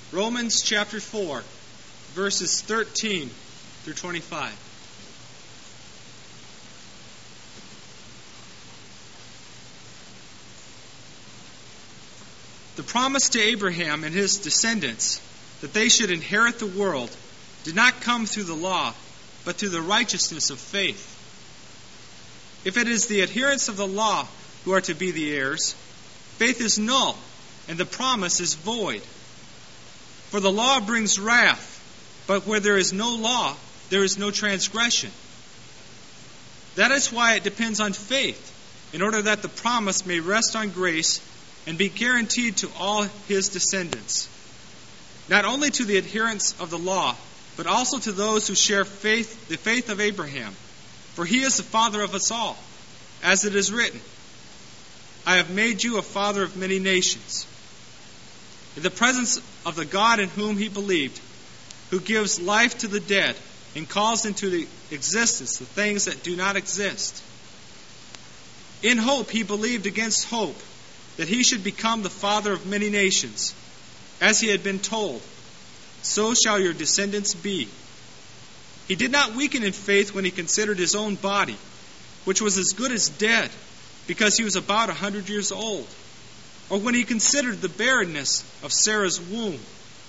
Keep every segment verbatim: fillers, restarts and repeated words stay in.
Romans chapter four, verses thirteen through twenty-five. The promise to Abraham and his descendants that they should inherit the world did not come through the law, but through the righteousness of faith. If it is the adherents of the law who are to be the heirs, faith is null, and the promise is void. For the law brings wrath, but where there is no law, there is no transgression. That is why it depends on faith, in order that the promise may rest on grace and be guaranteed to all his descendants, not only to the adherents of the law, but also to those who share faith, the faith of Abraham. For he is the father of us all, as it is written, I have made you a father of many nations. In the presence of the God in whom he believed, who gives life to the dead and calls into the existence the things that do not exist. In hope he believed against hope that he should become the father of many nations, as he had been told, so shall your descendants be. He did not weaken in faith when he considered his own body, which was as good as dead, because he was about a hundred years old, or when he considered the barrenness of Sarah's womb.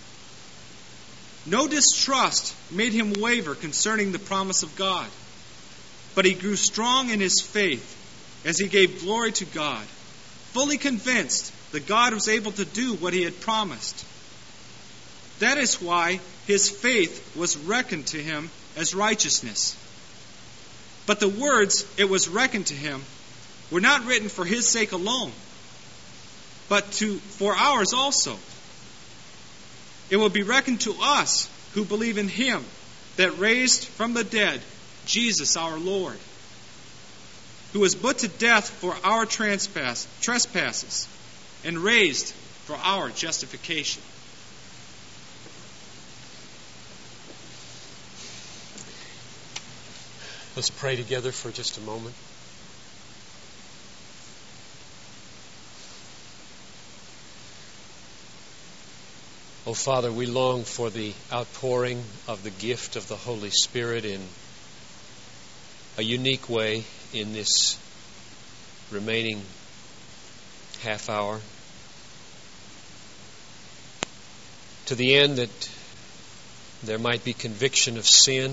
No distrust made him waver concerning the promise of God, but he grew strong in his faith as he gave glory to God, fully convinced that God was able to do what he had promised. That is why his faith was reckoned to him as righteousness. But the words, it was reckoned to him, were not written for his sake alone, but to for ours also. It will be reckoned to us who believe in him that raised from the dead Jesus our Lord, who was put to death for our trespass, trespasses and raised for our justification. Let's pray together for just a moment. Oh, Father, we long for the outpouring of the gift of the Holy Spirit in a unique way in this remaining half hour, to the end that there might be conviction of sin,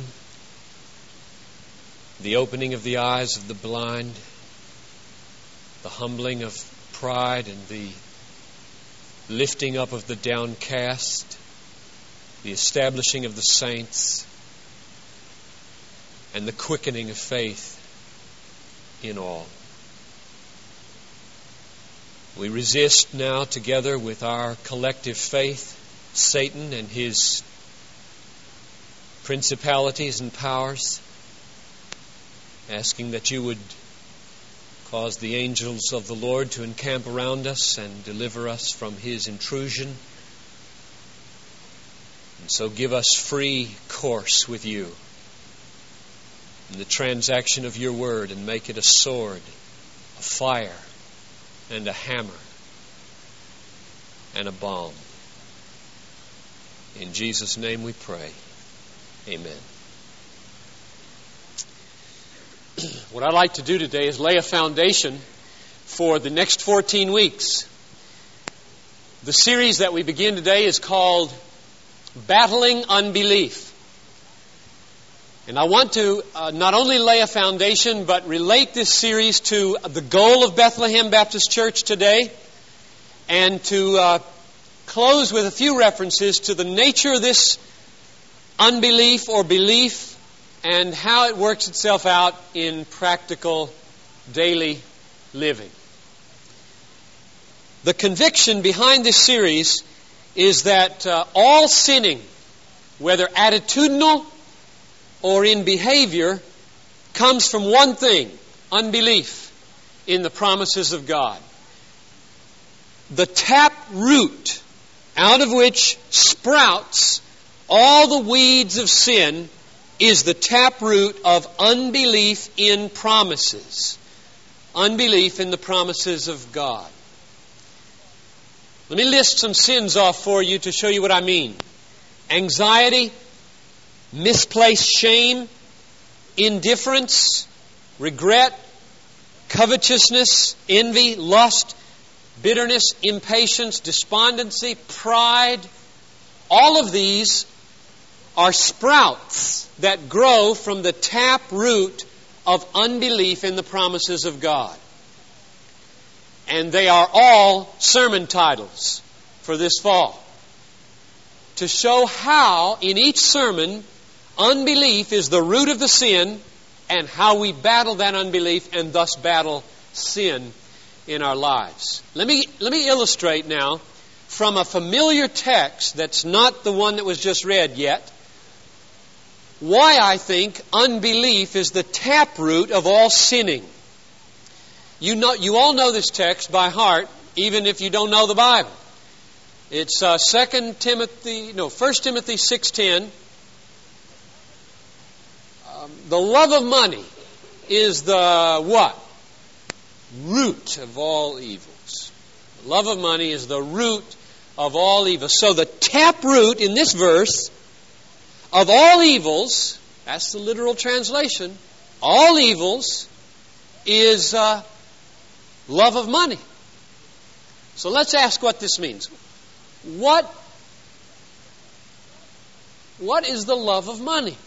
the opening of the eyes of the blind, the humbling of pride, and the lifting up of the downcast, the establishing of the saints, and the quickening of faith in all. We resist now together with our collective faith Satan and his principalities and powers, asking that you would cause the angels of the Lord to encamp around us and deliver us from his intrusion. And so give us free course with you in the transaction of your word, and make it a sword, a fire, and a hammer, and a balm. In Jesus' name we pray. Amen. What I'd like to do today is lay a foundation for the next fourteen weeks. The series that we begin today is called Battling Unbelief. And I want to uh, not only lay a foundation, but relate this series to the goal of Bethlehem Baptist Church today, and to uh, close with a few references to the nature of this unbelief or belief, and how it works itself out in practical daily living. The conviction behind this series is that uh, all sinning, whether attitudinal or in behavior, comes from one thing: unbelief in the promises of God. The tap root out of which sprouts all the weeds of sin is the taproot of unbelief in promises. Unbelief in the promises of God. Let me list some sins off for you to show you what I mean. Anxiety, misplaced shame, indifference, regret, covetousness, envy, lust, bitterness, impatience, despondency, pride. All of these are sprouts that grow from the tap root of unbelief in the promises of God. And they are all sermon titles for this fall, to show how in each sermon unbelief is the root of the sin and how we battle that unbelief and thus battle sin in our lives. Let me, let me illustrate now from a familiar text that's not the one that was just read yet why I think unbelief is the taproot of all sinning. You know, you all know this text by heart, even if you don't know the Bible. It's uh, Second Timothy, no, First Timothy six ten. Um, the love of money is the what? Root of all evils. The love of money is the root of all evil. So the taproot in this verse of all evils, that's the literal translation, all evils is uh, love of money. So let's ask what this means. What, what is the love of money?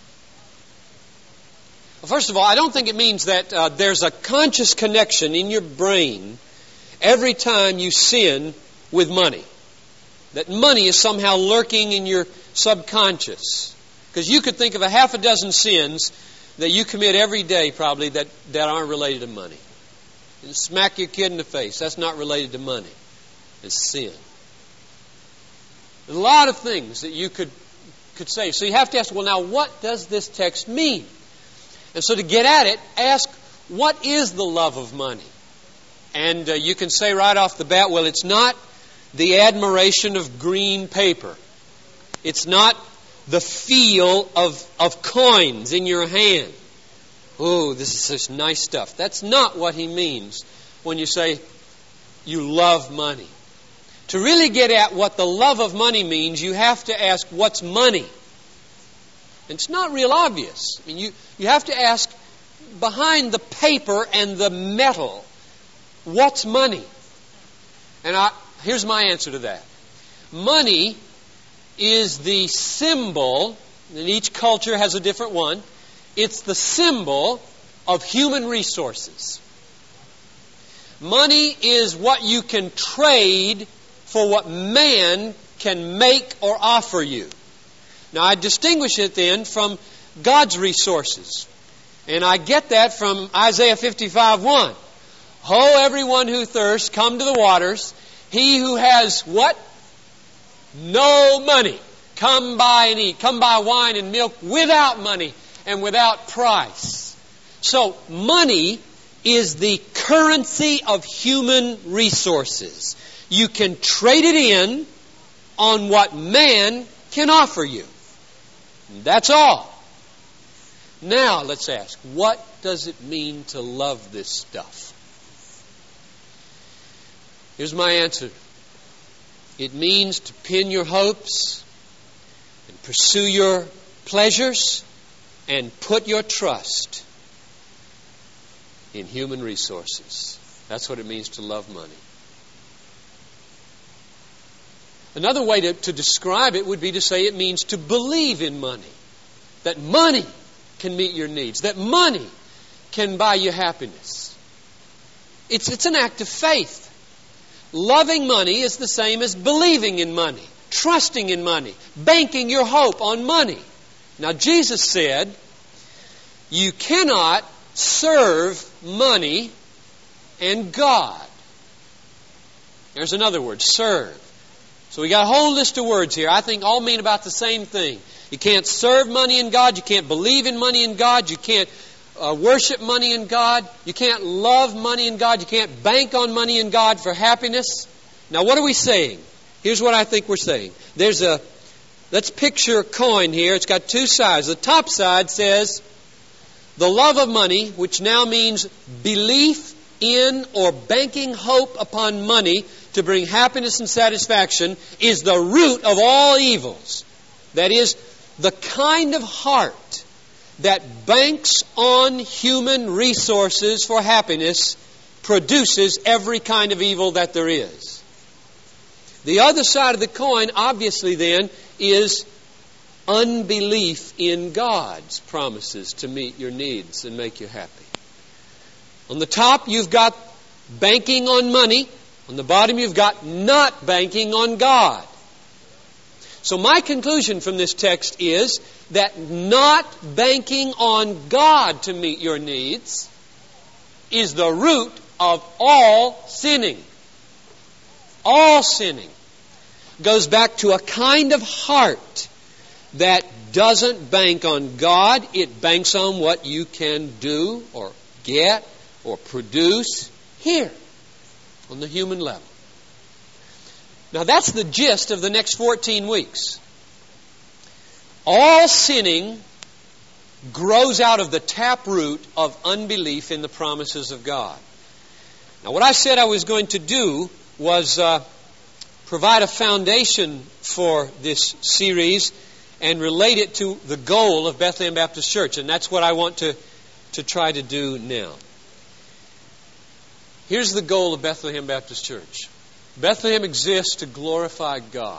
Well, first of all, I don't think it means that uh, there's a conscious connection in your brain every time you sin with money. That money is somehow lurking in your subconscious. Because you could think of a half a dozen sins that you commit every day probably that, that aren't related to money. You smack your kid in the face. That's not related to money. It's sin. There's a lot of things that you could, could say. So you have to ask, well, now what does this text mean? And so to get at it, ask, what is the love of money? And uh, you can say right off the bat, well, it's not the admiration of green paper. It's not the feel of, of coins in your hand. Oh, this is such nice stuff. That's not what he means when you say you love money. To really get at what the love of money means, you have to ask, what's money? And it's not real obvious. I mean, you, you have to ask, behind the paper and the metal, what's money? And I, here's my answer to that. Money is the symbol, and each culture has a different one, it's the symbol of human resources. Money is what you can trade for what man can make or offer you. Now, I distinguish it then from God's resources. And I get that from Isaiah fifty-five one. Ho, everyone who thirsts, come to the waters. He who has what? No money. Come buy and eat. Come buy wine and milk without money and without price. So, money is the currency of human resources. You can trade it in on what man can offer you. That's all. Now, let's ask, what does it mean to love this stuff? Here's my answer. It means to pin your hopes and pursue your pleasures and put your trust in human resources. That's what it means to love money. Another way to, to describe it would be to say it means to believe in money. That money can meet your needs. That money can buy you happiness. It's, it's an act of faith. Loving money is the same as believing in money, trusting in money, banking your hope on money. Now, Jesus said, you cannot serve money and God. There's another word, serve. So we got a whole list of words here. I think all mean about the same thing. You can't serve money and God. You can't believe in money and God. You can't uh, worship money and God. You can't love money and God. You can't bank on money and God for happiness. Now, what are we saying? Here's what I think we're saying. There's a, let's picture a coin here. It's got two sides. The top side says, the love of money, which now means belief in or banking hope upon money to bring happiness and satisfaction is the root of all evils. That is, the kind of heart that banks on human resources for happiness produces every kind of evil that there is. The other side of the coin, obviously then, is unbelief in God's promises to meet your needs and make you happy. On the top, you've got banking on money. On the bottom, you've got not banking on God. So my conclusion from this text is that not banking on God to meet your needs is the root of all sinning. All sinning goes back to a kind of heart that doesn't bank on God. It banks on what you can do or get or produce here on the human level. Now that's the gist of the next fourteen weeks. All sinning grows out of the taproot of unbelief in the promises of God. Now what I said I was going to do was uh, provide a foundation for this series and relate it to the goal of Bethlehem Baptist Church. And that's what I want to, to try to do now. Here's the goal of Bethlehem Baptist Church. Bethlehem exists to glorify God.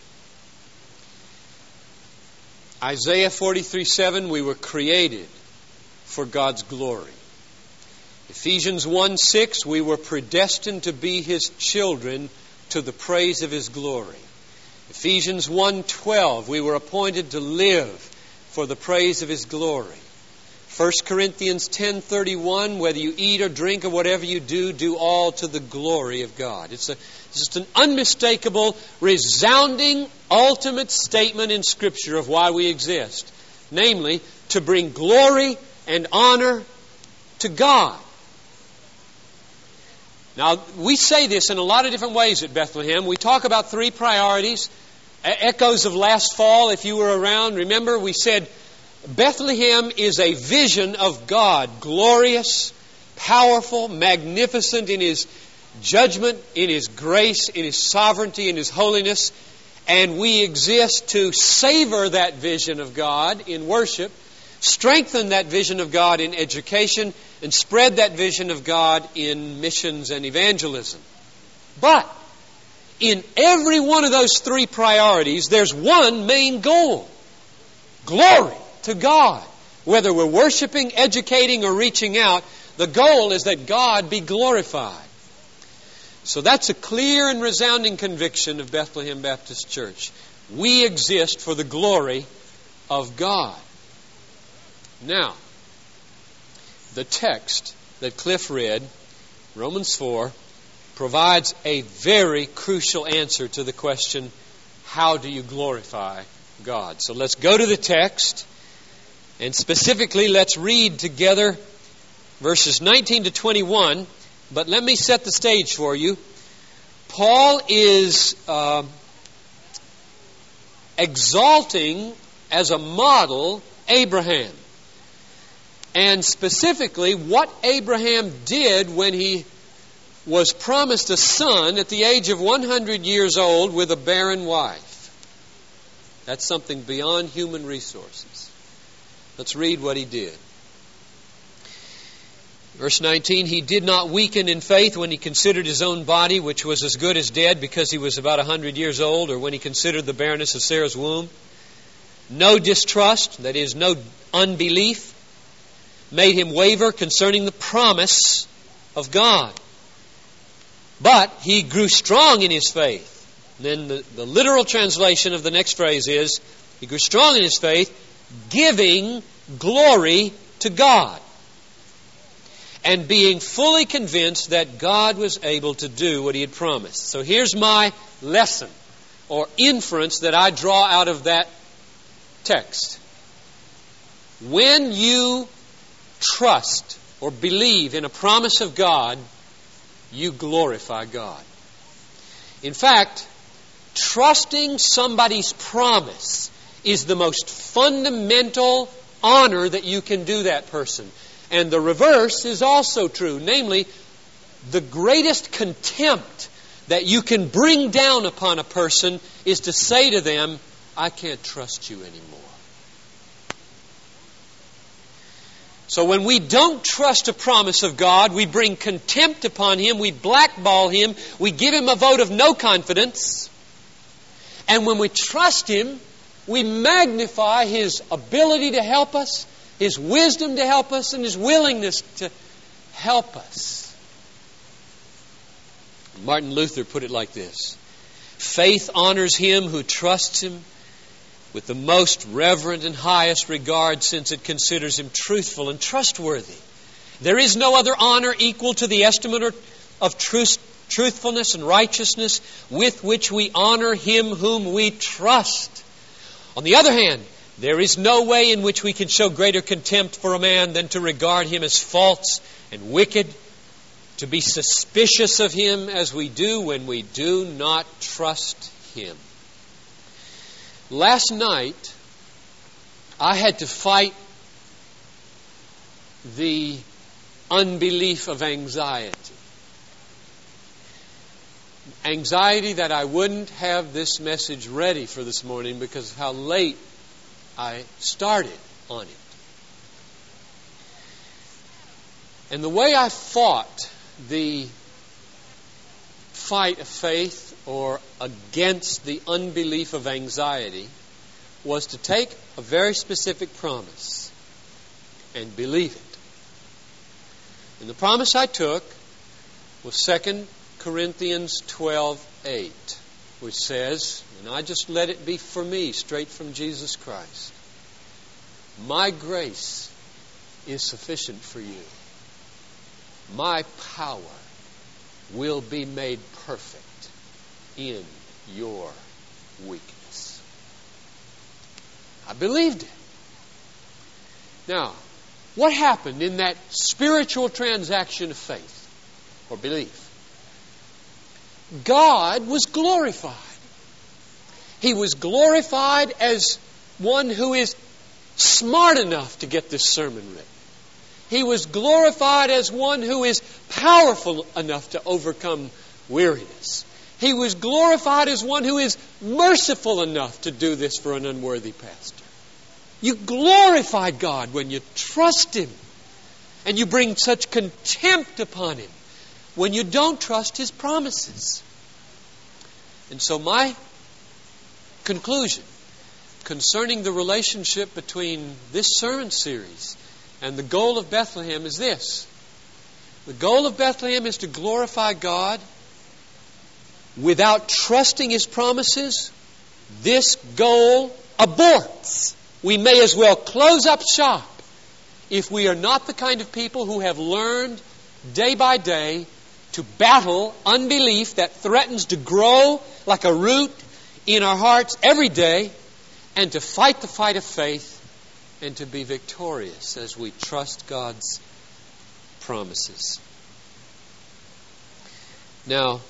Isaiah forty-three seven, we were created for God's glory. Ephesians one six, we were predestined to be His children to the praise of His glory. Ephesians one twelve, we were appointed to live for the praise of His glory. First Corinthians ten thirty-one, whether you eat or drink or whatever you do, do all to the glory of God. It's, a, it's just an unmistakable, resounding, ultimate statement in Scripture of why we exist. Namely, to bring glory and honor to God. Now, we say this in a lot of different ways at Bethlehem. We talk about three priorities. Echoes of last fall, if you were around, remember we said Bethlehem is a vision of God, glorious, powerful, magnificent in His judgment, in His grace, in His sovereignty, in His holiness. And we exist to savor that vision of God in worship, strengthen that vision of God in education, and spread that vision of God in missions and evangelism. But in every one of those three priorities, there's one main goal. Glory to God. Whether we're worshiping, educating, or reaching out, the goal is that God be glorified. So that's a clear and resounding conviction of Bethlehem Baptist Church. We exist for the glory of God. Now, the text that Cliff read, Romans four, provides a very crucial answer to the question, how do you glorify God? So let's go to the text, and specifically let's read together verses nineteen to twenty-one. But let me set the stage for you. Paul is uh, exalting as a model Abraham. And specifically what Abraham did when he was promised a son at the age of one hundred years old with a barren wife. That's something beyond human resources. Let's read what he did. Verse nineteen, he did not weaken in faith when he considered his own body, which was as good as dead because he was about one hundred years old, or when he considered the barrenness of Sarah's womb. No distrust, that is, no unbelief, made him waver concerning the promise of God. But he grew strong in his faith. And then the, the literal translation of the next phrase is, he grew strong in his faith, giving glory to God, and being fully convinced that God was able to do what He had promised. So here's my lesson or inference that I draw out of that text. When you trust or believe in a promise of God, you glorify God. In fact, trusting somebody's promise is the most fundamental honor that you can do that person. And the reverse is also true. Namely, the greatest contempt that you can bring down upon a person is to say to them, I can't trust you anymore. So when we don't trust a promise of God, we bring contempt upon Him, we blackball Him, we give Him a vote of no confidence. And when we trust Him, we magnify His ability to help us, His wisdom to help us, and His willingness to help us. Martin Luther put it like this: faith honors him who trusts Him with the most reverent and highest regard, since it considers him truthful and trustworthy. There is no other honor equal to the estimate of truth, truthfulness and righteousness with which we honor Him whom we trust. On the other hand, there is no way in which we can show greater contempt for a man than to regard him as false and wicked, to be suspicious of him as we do when we do not trust him. Last night, I had to fight the unbelief of anxiety. Anxiety that I wouldn't have this message ready for this morning because of how late I started on it. And the way I fought the fight of faith or against the unbelief of anxiety was to take a very specific promise and believe it. And the promise I took was Second Corinthians twelve eight, which says, and I just let it be for me, straight from Jesus Christ, my grace is sufficient for you. My power will be made perfect in your weakness. I believed it. Now, what happened in that spiritual transaction of faith or belief? God was glorified. He was glorified as one who is smart enough to get this sermon written. He was glorified as one who is powerful enough to overcome weariness. He was glorified as one who is merciful enough to do this for an unworthy pastor. You glorify God when you trust Him. And you bring such contempt upon Him when you don't trust His promises. And so my conclusion concerning the relationship between this sermon series and the goal of Bethlehem is this. The goal of Bethlehem is to glorify God. Without trusting His promises, this goal aborts. We may as well close up shop if we are not the kind of people who have learned day by day to battle unbelief that threatens to grow like a root in our hearts every day, and to fight the fight of faith and to be victorious as we trust God's promises. Now,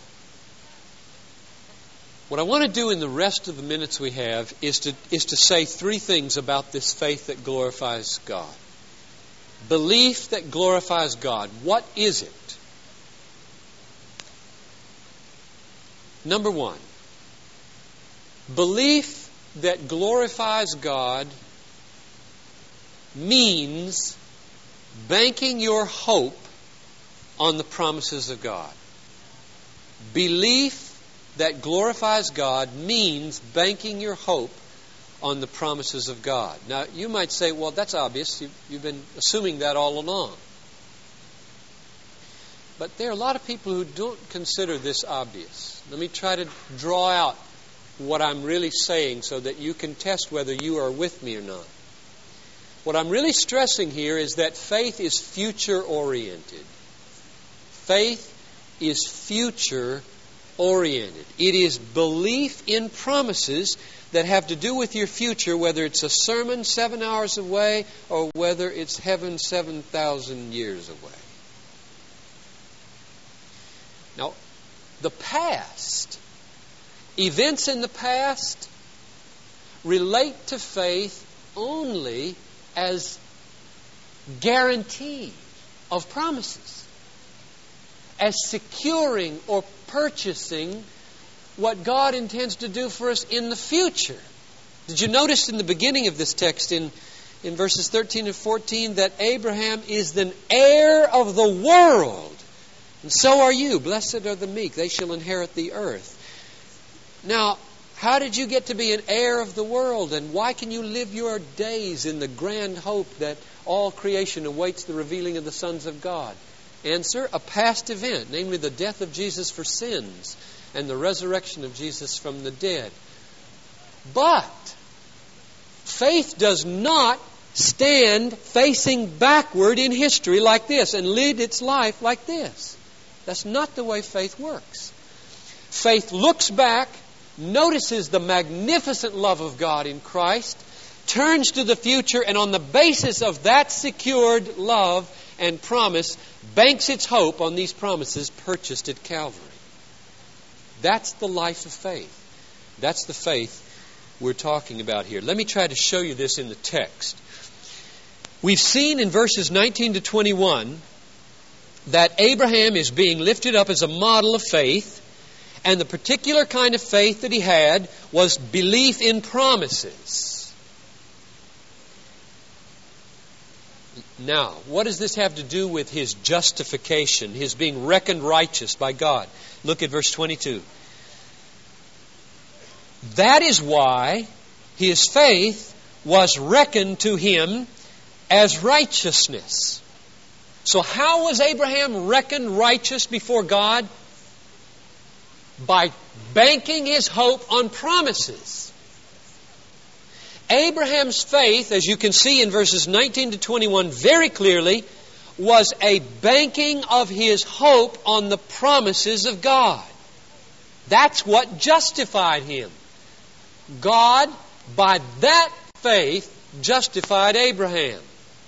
what I want to do in the rest of the minutes we have is to, is to say three things about this faith that glorifies God. Belief that glorifies God. What is it? Number one, belief that glorifies God means banking your hope on the promises of God. Belief that glorifies God means banking your hope on the promises of God. Now, you might say, well, that's obvious. You've, you've been assuming that all along. But there are a lot of people who don't consider this obvious. Let me try to draw out what I'm really saying so that you can test whether you are with me or not. What I'm really stressing here is that faith is future-oriented. Faith is future-oriented. It is belief in promises that have to do with your future, whether it's a sermon seven hours away or whether it's heaven seven thousand years away. Now, the past, events in the past, relate to faith only as guarantee of promises, as securing or purchasing what God intends to do for us in the future. Did you notice in the beginning of this text in, in verses thirteen and fourteen that Abraham is the heir of the world? And so are you. Blessed are the meek. They shall inherit the earth. Now, how did you get to be an heir of the world? And why can you live your days in the grand hope that all creation awaits the revealing of the sons of God? Answer, a past event, namely the death of Jesus for sins and the resurrection of Jesus from the dead. But faith does not stand facing backward in history like this and lead its life like this. That's not the way faith works. Faith looks back, notices the magnificent love of God in Christ, turns to the future, and on the basis of that secured love and promise, banks its hope on these promises purchased at Calvary. That's the life of faith. That's the faith we're talking about here. Let me try to show you this in the text. We've seen in verses nineteen to twenty-one that Abraham is being lifted up as a model of faith, and the particular kind of faith that he had was belief in promises. Now, what does this have to do with his justification, his being reckoned righteous by God? Look at verse twenty-two. That is why his faith was reckoned to him as righteousness. So how was Abraham reckoned righteous before God? By banking his hope on promises. Abraham's faith, as you can see in verses nineteen to twenty-one very clearly, was a banking of his hope on the promises of God. That's what justified him. God, by that faith, justified Abraham.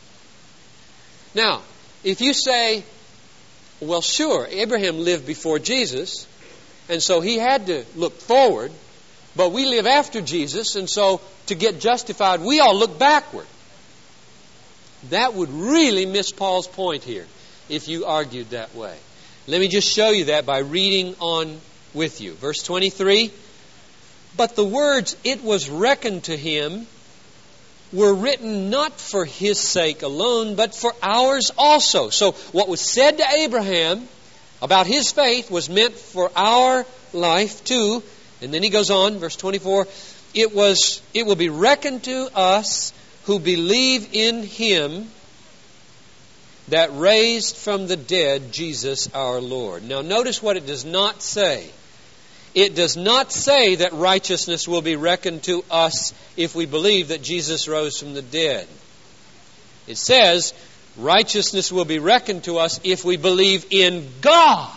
Now, if you say, well, sure, Abraham lived before Jesus, and so he had to look forward, but we live after Jesus, and so to get justified, we all look backward. That would really miss Paul's point here if you argued that way. Let me just show you that by reading on with you. Verse twenty-three, but the words, it was reckoned to him, were written not for his sake alone, but for ours also. So what was said to Abraham about his faith was meant for our life too. And then he goes on, verse twenty-four, it was, it will be reckoned to us who believe in him that raised from the dead Jesus our Lord. Now notice what it does not say. It does not say that righteousness will be reckoned to us if we believe that Jesus rose from the dead. It says righteousness will be reckoned to us if we believe in God.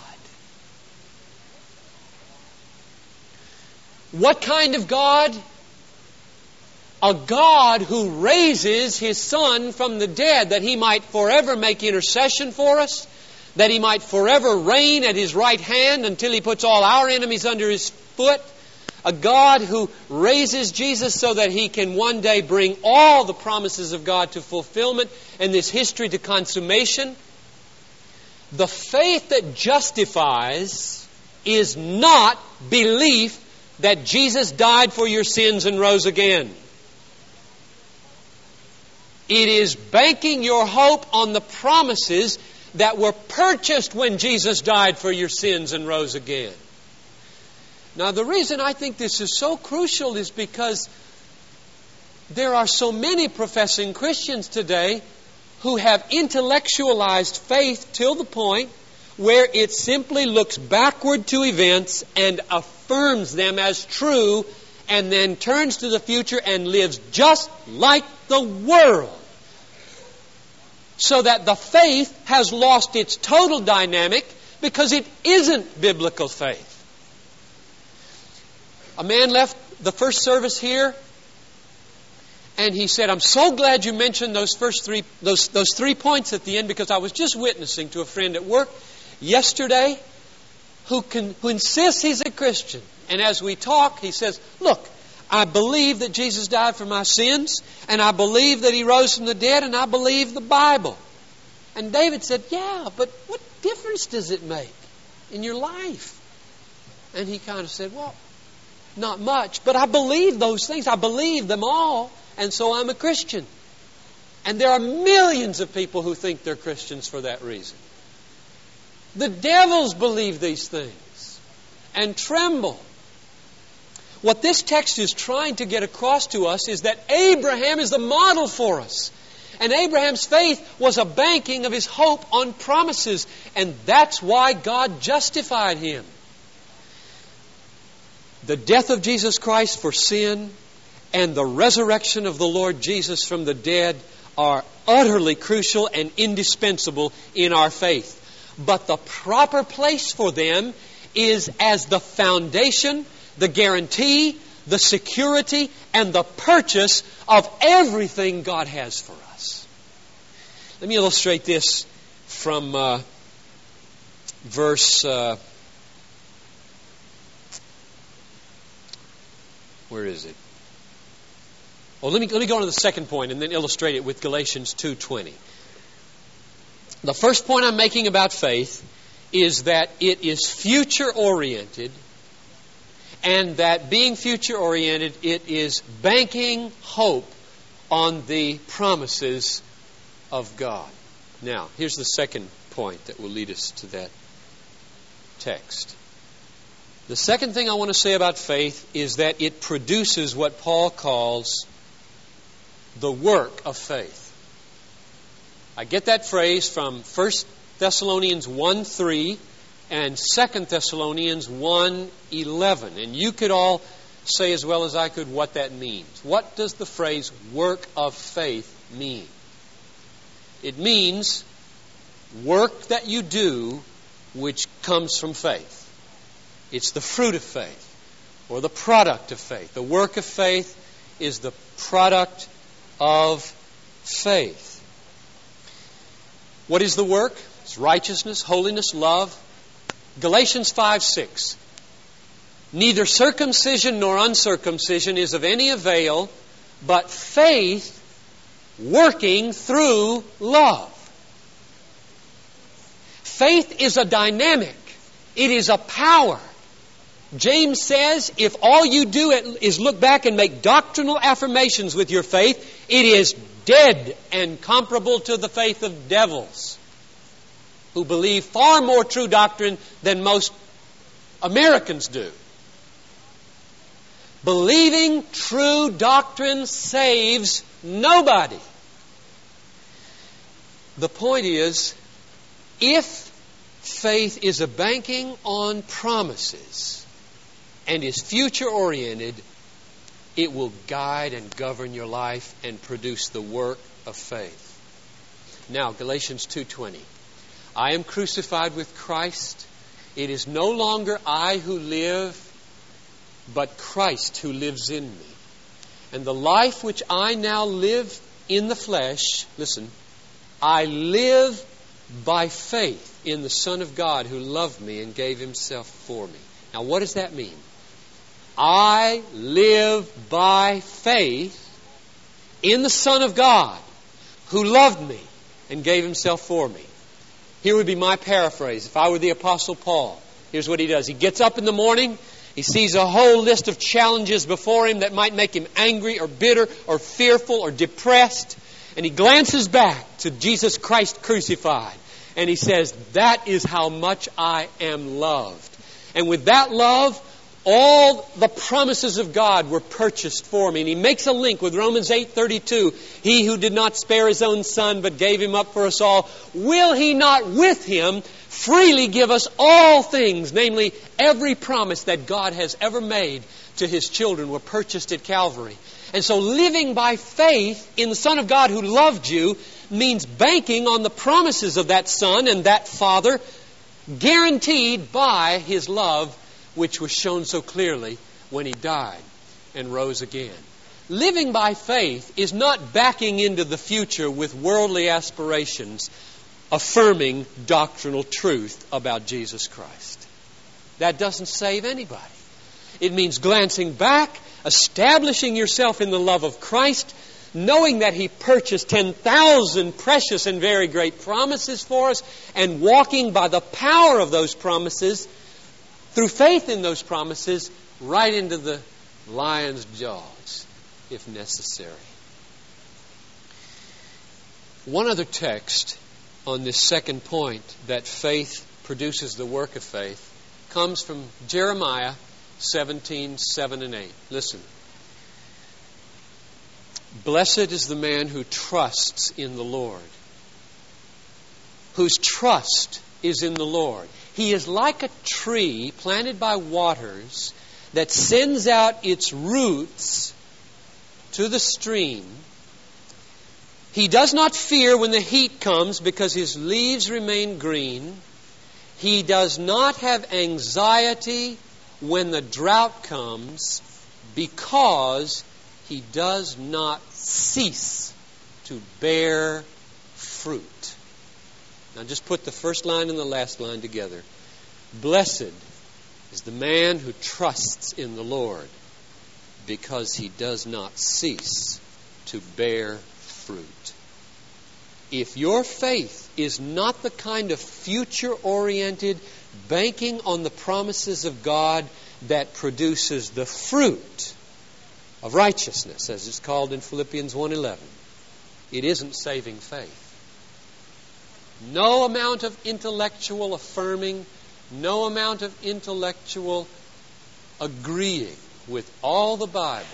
What kind of God? A God who raises His Son from the dead that He might forever make intercession for us, that He might forever reign at His right hand until He puts all our enemies under His foot. A God who raises Jesus so that He can one day bring all the promises of God to fulfillment and this history to consummation. The faith that justifies is not belief that Jesus died for your sins and rose again. It is banking your hope on the promises that were purchased when Jesus died for your sins and rose again. Now, the reason I think this is so crucial is because there are so many professing Christians today who have intellectualized faith till the point where it simply looks backward to events and affirms them as true and then turns to the future and lives just like the world. So that the faith has lost its total dynamic because it isn't biblical faith. A man left the first service here and he said, I'm so glad you mentioned those first three, those, those three points at the end, because I was just witnessing to a friend at work yesterday who can, who insists he's a Christian. And as we talk, he says, look, I believe that Jesus died for my sins, and I believe that He rose from the dead, and I believe the Bible. And David said, yeah, but what difference does it make in your life? And he kind of said, well, not much, but I believe those things. I believe them all, and so I'm a Christian. And there are millions of people who think they're Christians for that reason. The devils believe these things and tremble. What this text is trying to get across to us is that Abraham is the model for us. And Abraham's faith was a banking of his hope on promises. And that's why God justified him. The death of Jesus Christ for sin and the resurrection of the Lord Jesus from the dead are utterly crucial and indispensable in our faith. But the proper place for them is as the foundation, the guarantee, the security, and the purchase of everything God has for us. Let me illustrate this from uh, verse... Uh, where is it? Well, let me, let me go on to the second point and then illustrate it with Galatians two twenty. The first point I'm making about faith is that it is future-oriented, and that being future-oriented, it is banking hope on the promises of God. Now, here's the second point that will lead us to that text. The second thing I want to say about faith is that it produces what Paul calls the work of faith. I get that phrase from First Thessalonians one three and Second Thessalonians one eleven. And you could all say as well as I could what that means. What does the phrase work of faith mean? It means work that you do which comes from faith. It's the fruit of faith or the product of faith. The work of faith is the product of faith. What is the work? It's righteousness, holiness, love. Galatians five six. Neither circumcision nor uncircumcision is of any avail, but faith working through love. Faith is a dynamic. It is a power. James says, if all you do is look back and make doctrinal affirmations with your faith, it is dead and comparable to the faith of devils, who believe far more true doctrine than most Americans do. Believing true doctrine saves nobody. The point is, if faith is a banking on promises and is future-oriented, it will guide and govern your life and produce the work of faith. Now, Galatians two twenty. I am crucified with Christ. It is no longer I who live, but Christ who lives in me. And the life which I now live in the flesh, listen, I live by faith in the Son of God who loved me and gave Himself for me. Now, what does that mean? I live by faith in the Son of God who loved me and gave Himself for me. Here would be my paraphrase. If I were the Apostle Paul, here's what he does. He gets up in the morning. He sees a whole list of challenges before him that might make him angry or bitter or fearful or depressed. And he glances back to Jesus Christ crucified. And he says, that is how much I am loved. And with that love, all the promises of God were purchased for me. And he makes a link with Romans eight thirty-two. He who did not spare His own Son, but gave Him up for us all, will He not with Him freely give us all things? Namely, every promise that God has ever made to His children were purchased at Calvary. And so living by faith in the Son of God who loved you means banking on the promises of that Son and that Father, guaranteed by His love, which was shown so clearly when He died and rose again. Living by faith is not backing into the future with worldly aspirations, affirming doctrinal truth about Jesus Christ. That doesn't save anybody. It means glancing back, establishing yourself in the love of Christ, knowing that He purchased ten thousand precious and very great promises for us, and walking by the power of those promises through faith in those promises, right into the lion's jaws, if necessary. One other text on this second point, that faith produces the work of faith, comes from Jeremiah seventeen, seven and eight. Listen. Blessed is the man who trusts in the Lord, whose trust is in the Lord. He is like a tree planted by waters that sends out its roots to the stream. He does not fear when the heat comes because his leaves remain green. He does not have anxiety when the drought comes because he does not cease to bear fruit. Now just put the first line and the last line together. Blessed is the man who trusts in the Lord because he does not cease to bear fruit. If your faith is not the kind of future-oriented, banking on the promises of God that produces the fruit of righteousness, as it's called in Philippians one eleven, it isn't saving faith. No amount of intellectual affirming, no amount of intellectual agreeing with all the Bible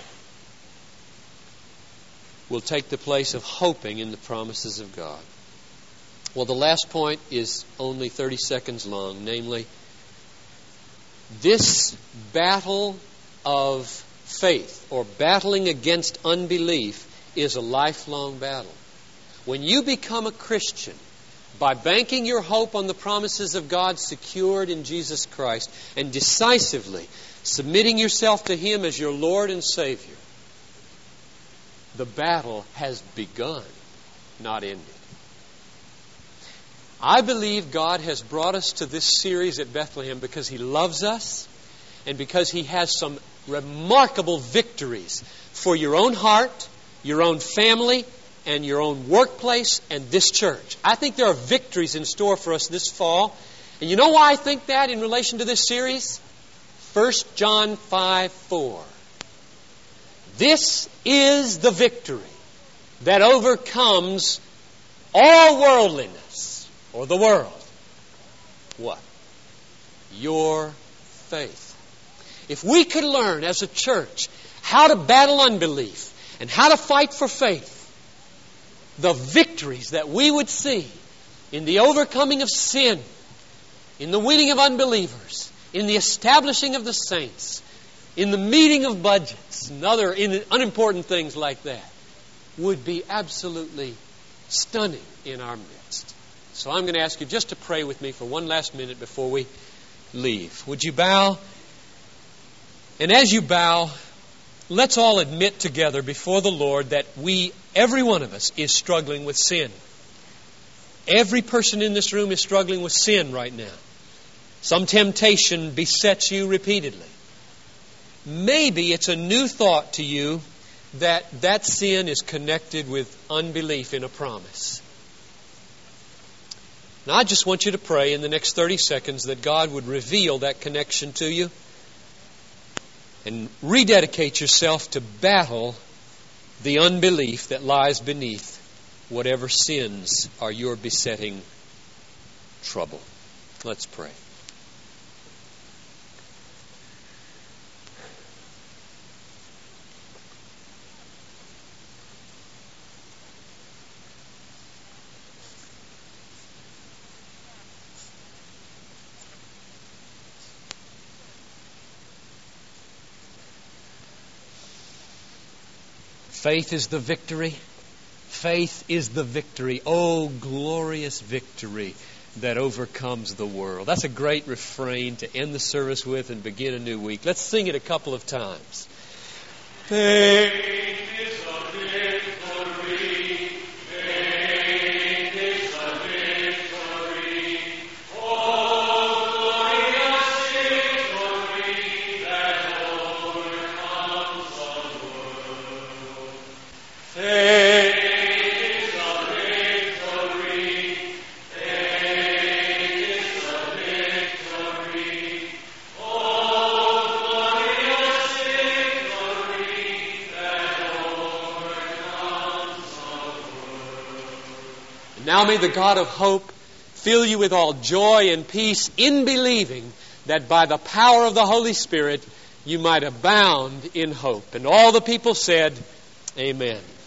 will take the place of hoping in the promises of God. Well, the last point is only thirty seconds long, namely, this battle of faith, or battling against unbelief, is a lifelong battle. When you become a Christian, by banking your hope on the promises of God secured in Jesus Christ and decisively submitting yourself to Him as your Lord and Savior, the battle has begun, not ended. I believe God has brought us to this series at Bethlehem because He loves us and because He has some remarkable victories for your own heart, your own family, and your own workplace and this church. I think there are victories in store for us this fall. And you know why I think that in relation to this series? First John five four. This is the victory that overcomes all worldliness, or the world. What? Your faith. If we could learn as a church how to battle unbelief and how to fight for faith, the victories that we would see in the overcoming of sin, in the winning of unbelievers, in the establishing of the saints, in the meeting of budgets and other unimportant things like that, would be absolutely stunning in our midst. So I'm going to ask you just to pray with me for one last minute before we leave. Would you bow? And as you bow, let's all admit together before the Lord that we, every one of us, is struggling with sin. Every person in this room is struggling with sin right now. Some temptation besets you repeatedly. Maybe it's a new thought to you that that sin is connected with unbelief in a promise. Now I just want you to pray in the next thirty seconds that God would reveal that connection to you and rededicate yourself to battle the unbelief that lies beneath whatever sins are your besetting trouble. Let's pray. Faith is the victory. Faith is the victory. Oh, glorious victory that overcomes the world. That's a great refrain to end the service with and begin a new week. Let's sing it a couple of times. Faith is the victory. Faith is the victory. Oh, glorious victory that overcomes the world. Faith. Oh Now may the God of hope fill you with all joy and peace in believing, that by the power of the Holy Spirit you might abound in hope. And all the people said, Amen.